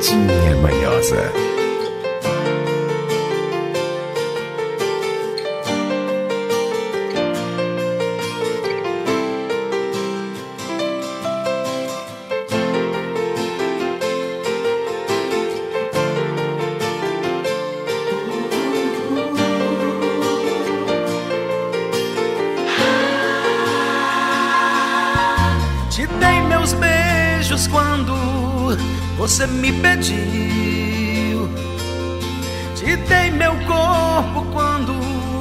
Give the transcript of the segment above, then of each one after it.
Gatinha manhosa. Te dei meus beijos quando você me pediu. Te dei meu corpo quando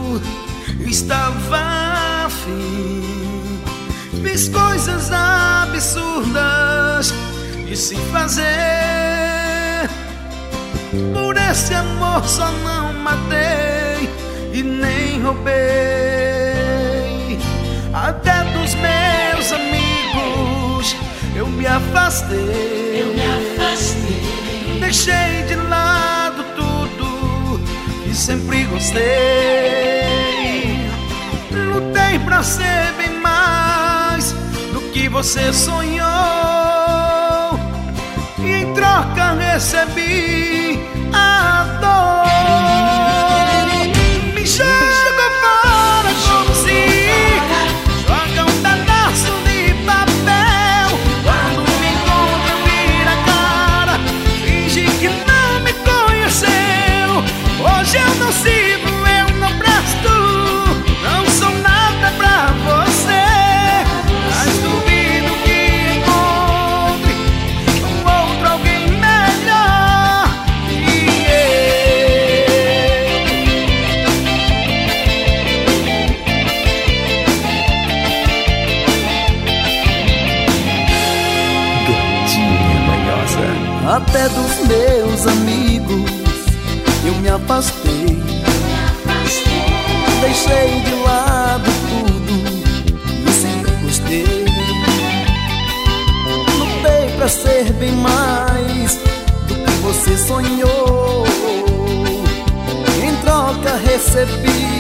estava afim. Fiz coisas absurdas de se fazer. Por esse amor só não matei e nem roubei. Até dos meus amigos eu me afastei. Deixei de lado tudo que sempre gostei. Lutei pra ser bem mais do que você sonhou, e em troca recebi a dor. Me joga fora como se joga um pedaço de papel. Quando me encontra vira a cara, finge que não me conheceu. Hoje eu não sirvo, eu não presto, não sou nada pra você. Mas duvido que encontre um outro alguém melhor que Gatinha manhosa. Até dos meus amigos eu me afastei. Deixei de lado tudo que sempre gostei. Lutei pra ser bem mais do que você sonhou. Em troca recebi